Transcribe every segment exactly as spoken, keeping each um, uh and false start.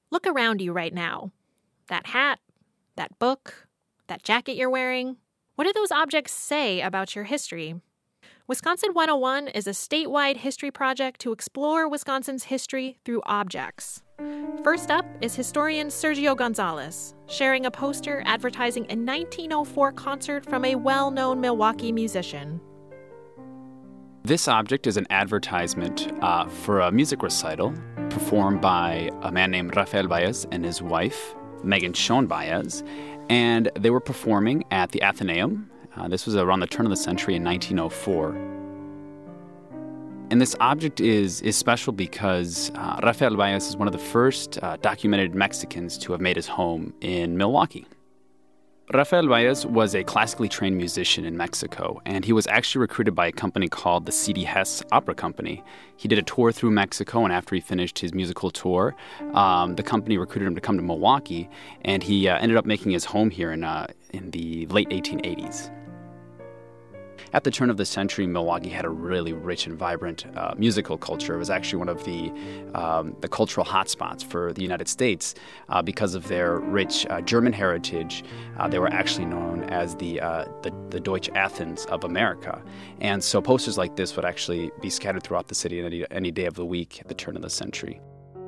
Look around you right now. That hat, that book, that jacket you're wearing. What do those objects say about your history? Wisconsin one oh one is a statewide history project to explore Wisconsin's history through objects. First up is historian Sergio Gonzalez, sharing a poster advertising a nineteen oh four concert from a well-known Milwaukee musician. This object is an advertisement uh, for a music recital performed by a man named Rafael Baez and his wife, Megan Schoen Baez, and they were performing at the Athenaeum. Uh, this was around the turn of the century in nineteen oh four. And this object is is special because uh, Rafael Baez is one of the first uh, documented Mexicans to have made his home in Milwaukee. Rafael Baez was a classically trained musician in Mexico, and he was actually recruited by a company called the C D Hess Opera Company. He did a tour through Mexico, and after he finished his musical tour, um, the company recruited him to come to Milwaukee, and he uh, ended up making his home here in uh, in the late eighteen eighties. At the turn of the century, Milwaukee had a really rich and vibrant uh, musical culture. It was actually one of the um, the cultural hotspots for the United States uh, because of their rich uh, German heritage. Uh, they were actually known as the, uh, the the Deutsche Athens of America. And so posters like this would actually be scattered throughout the city any, any day of the week at the turn of the century.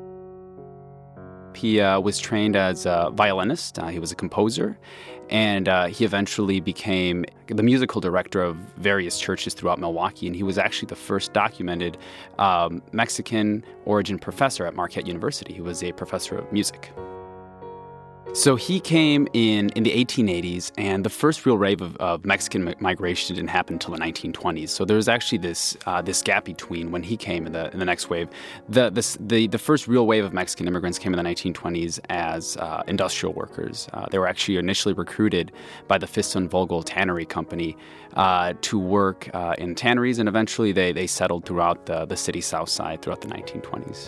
He uh, was trained as a violinist. Uh, he was a composer, and uh, he eventually became the musical director of various churches throughout Milwaukee, and he was actually the first documented um, Mexican origin professor at Marquette University. He was a professor of music. So he came in, in the eighteen eighties, and the first real wave of, of Mexican migration didn't happen until the nineteen twenties. So there was actually this uh, this gap between when he came and the, and the next wave. The, this, the the first real wave of Mexican immigrants came in the nineteen twenties as uh, industrial workers. Uh, they were actually initially recruited by the Fiston Vogel Tannery Company uh, to work uh, in tanneries, and eventually they, they settled throughout the, the city's south side throughout the nineteen twenties.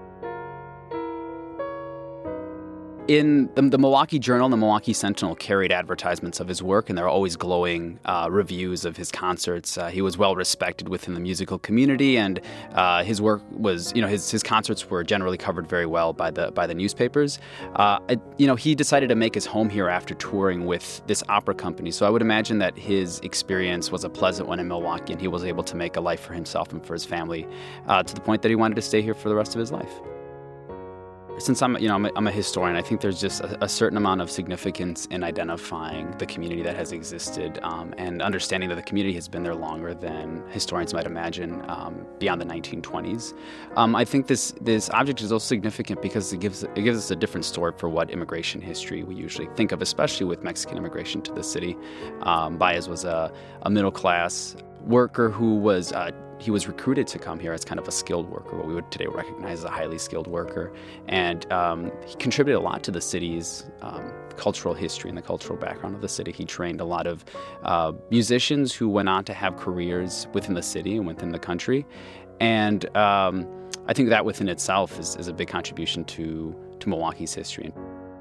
In the, the Milwaukee Journal and the Milwaukee Sentinel carried advertisements of his work, and there were always glowing uh, reviews of his concerts. Uh, he was well respected within the musical community, and uh, his work was, you know, his his concerts were generally covered very well by the by the newspapers. Uh, it, you know, he decided to make his home here after touring with this opera company. So I would imagine that his experience was a pleasant one in Milwaukee, and he was able to make a life for himself and for his family uh, to the point that he wanted to stay here for the rest of his life. Since I'm, you know, I'm a, I'm a historian, I think there's just a, a certain amount of significance in identifying the community that has existed um, and understanding that the community has been there longer than historians might imagine um, beyond the nineteen twenties. Um, I think this this object is also significant because it gives it gives us a different story for what immigration history we usually think of, especially with Mexican immigration to the city. Um, Baez was a, a middle class worker who was uh, he was recruited to come here as kind of a skilled worker, what we would today recognize as a highly skilled worker, and um, he contributed a lot to the city's um, cultural history and the cultural background of the city. He trained a lot of uh, musicians who went on to have careers within the city and within the country, and um, I think that within itself is, is a big contribution to to Milwaukee's history.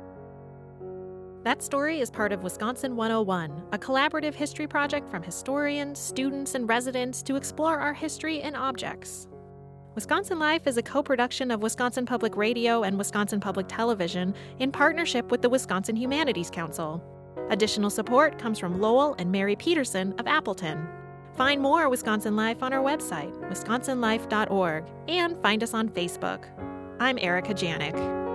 That story is part of Wisconsin one oh one, a collaborative history project from historians, students, and residents to explore our history in objects. Wisconsin Life is a co-production of Wisconsin Public Radio and Wisconsin Public Television in partnership with the Wisconsin Humanities Council. Additional support comes from Lowell and Mary Peterson of Appleton. Find more Wisconsin Life on our website, wisconsin life dot org, and find us on Facebook. I'm Erica Janik.